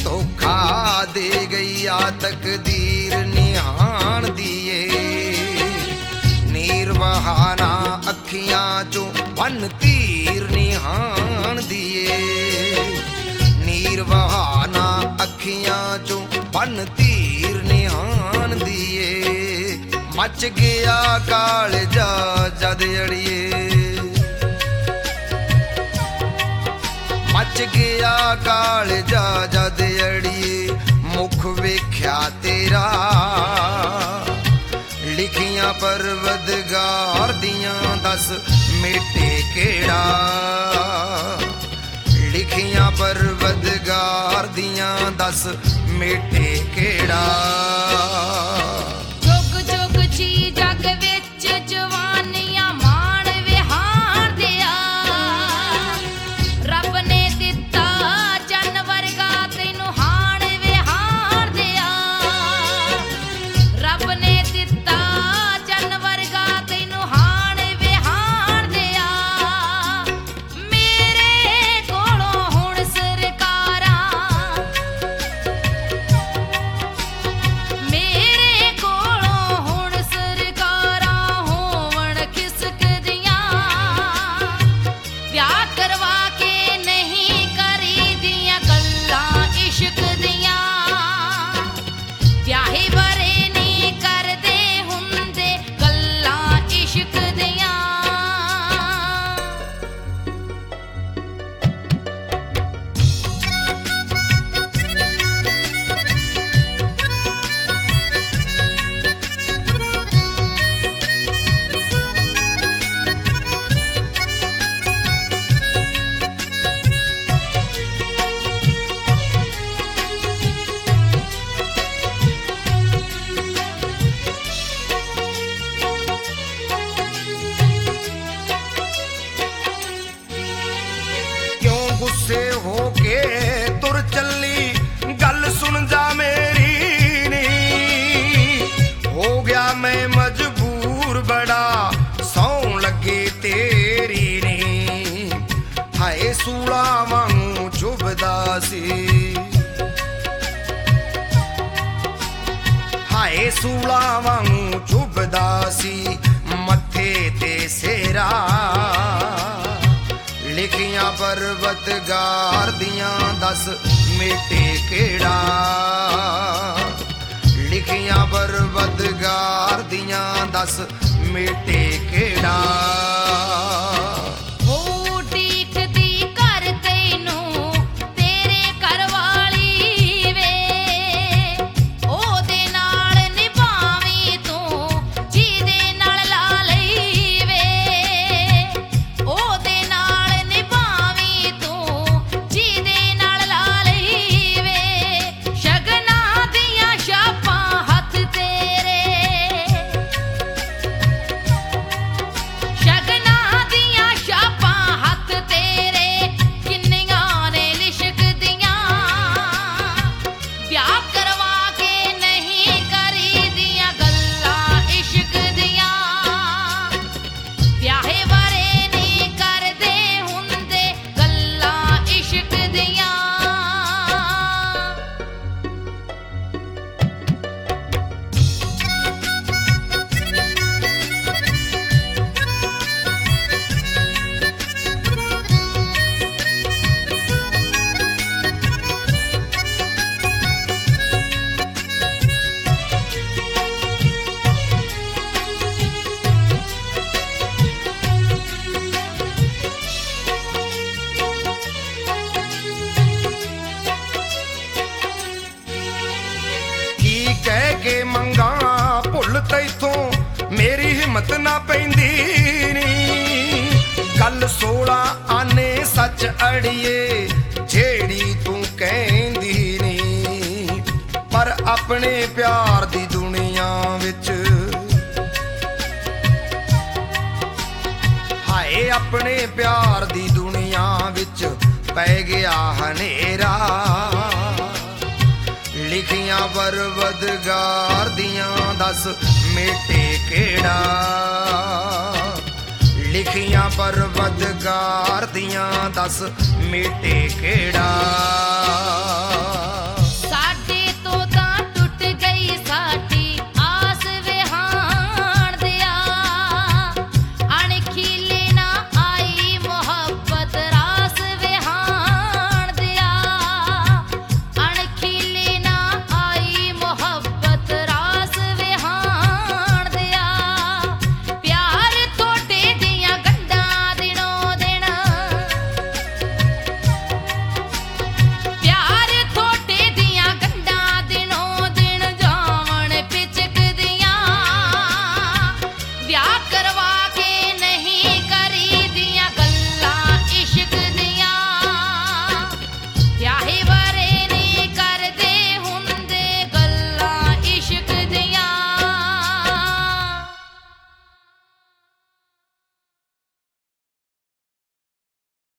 ਧੋਖਾ ਦੇ ਗਈ ਆ ਤਕਦੀਰ ਨਿਹਾਣ ਦੀਏ ਨੀਰ ਵਹਾਣਾ ਅੱਖੀਆਂ ਚੋਂ ਬੰਨ ਤੀਰ ਨਿਹਾਣ ਦੀਏ ਨੀਰ ਵਹਾਣਾ ਅੱਖੀਆਂ ਚੋਂ ਬੰਨ ਤੀਰ ਨਿਹਾਣ ਦੀਏ ਮੱਚ ਗਿਆ ਕਾਲਜਾ ਜਦ ਅੜੀਏ ਮੱਚ ਗਿਆ ਕਾਲਜਾ ਜਦ ਅੜੀਏ ਮੁਖ ਵੇਖਿਆ ਤੇਰਾ ਲਿਖੀਆਂ ਪਰਵਦਗਾਰ ਦੀਆਂ ਦਸ ਮੇਟੇ ਕਿਹੜਾ ਲਿਖੀਆਂ ਪਰਵਦਗਾਰ ਦੀਆਂ ਦਸ ਮੇਟੇ ਕਿਹੜਾ ਜੁਗ ਜੁਗ ਜੀ ਜਗ ਵਿੱਚ ਜਵਾਨੀਆਂ ਮਾਣ ਵਿਹਾਰ ਦਿਆ ਰੱਬ ਨੇ ਦਿੱਤਾ ਜਨ ਵਰਗਾ ਤੈਨੂੰ ਹਾਣ ਵਿਹਾਰ ਦਿਆ ਰੱਬ ਨੇ ਦਿੱਤਾ ਜਨ ਵਰਗਾ ਤੈਨੂੰ ਹਾਣ ਵਿਹਾਰ ਦਿਆ ਮੇਰੇ ਕੋਲੋਂ ਹੁਣ ਸਰਕਾਰਾਂ ਮੇਰੇ ਕੋਲੋਂ ਹੁਣ ਸਰਕਾਰਾਂ ਹੋਵਣ ਖਿਸਕਦੀਆਂ ਵਿਆਹ ਕਰਵਾ ਕੇ ਨਹੀਂ ਕਰੀਦੀਆਂ ਗੱਲਾਂ ਇਸ਼ਕ ਦੀਆਂ ਵਿਆਹੇ ਬਾਰੇ ਨਹੀਂ ਕਰਦੇ ਹੁੰਦੇ ਗੱਲਾਂ ਇਸ਼ਕ ਦੀਆਂ ਕਿਉਂ ਗੁੱਸੇ ਹੋ ਕੇ ਤੁਰ ਚੱਲੀ ਗੱਲ ਸੁਣ ਜਾ ਮੇਰੀ ਨੀ ਹੋ ਗਿਆ ਮੈਂ ਮਜਬੂਰ ਬੜਾ ਸੌਂ ਲੱਗੇ ਤੇਰੀ ਨੀ ਹਾਏ ਸੂਲਾ ਵਾਂਗੂ ਚੁਭਦਾ ਸੀ ਹਾਏ ਸੂਲਾ ਵਾਂਗੂ ਚੁਭਦਾ ਸੀ ਮੱਥੇ ਤੇ ਸੇਰਾ ਲਿਖੀਆਂ ਪਰਵਤਗਾਰ ਦੀਆਂ ਦਸ ਮੇਟੇ ਕਿਹੜਾ ਲਿਖੀਆਂ ਪਰਵਤਗਾਰ ਦੀਆਂ ਦਸ ਮੇਟੇ ਕਿਹੜਾ ਹੋ ਟੀਕਦੀ ਘਰ ਤੈਨੂੰ ਤੇਰੇ ਘਰ ਵਾਲੀ ਵੇ ਉਹਦੇ ਨਾਲ ਨਿਭਾਵੀਂ ਤੂੰ ਜਿਹਦੇ ਨਾਲ ਲਾ ਲਈ ਵੇ ਉਹਦੇ ਨਾਲ ਨਿਭਾਵੀਂ ਤੂੰ ਜਿਹਦੇ ਨਾਲ ਲਾ ਲਈ ਵੇ ਸ਼ਗਨਾਂ ਦੀਆਂ ਛਾਪਾਂ ਹੱਥ ਤੇਰੇ ਸ਼ਗਨਾਂ ਦੀਆਂ ਛਾਪਾਂ ਹੱਥ ਤੇਰੇ ਕਿੰਨੀਆਂ ਨੇ ਲਿਸ਼ਕਦੀਆਂ ਵਿਆਹ ਕਰਵਾ ਕੇ ਨਹੀਂ ਕਰੀਦੀਆਂ ਗੱਲਾਂ ਇਸ਼ਕ ਦੀਆਂ ਵਿਆਹੇ ਬਾਰੇ ਨਹੀਂ ਕਰਦੇ ਹੁੰਦੇ ਗੱਲਾਂ ਇਸ਼ਕ ਦੀਆਂ ਕੀ ਕਹਿ ਕੇ ਮੰਗਾ ਭੁੱਲ ਤੈਥੋਂ ਮੇਰੀ ਹਿੰਮਤ ਨਾ ਪੈਂਦੀ ਨੀ ਗੱਲ 16 ਆਨੇ ਸੱਚ ਅੜੀਏ ਜਿਹੜੀ ਤੂੰ ਕਹਿੰਦੀ ਨੀ ਪਰ ਆਪਣੇ ਪਿਆਰ ਦੀ ਦੁਨੀਆ ਵਿੱਚ ਹਾਏ ਆਪਣੇ ਪਿਆਰ ਦੀ ਦੁਨੀਆ ਵਿੱਚ ਪੈ ਗਿਆ ਹਨੇਰਾ ਲਿਖੀਆਂ ਪਰਵਦਗਾਰ ਦੀਆਂ ਦਸ ਮੇਟੇ ਕਿਹੜਾ ਲਿਖੀਆਂ ਪਰਵਦਗਾਰ ਦੀਆਂ ਦਸ ਮੇਟੇ ਕਿਹੜਾ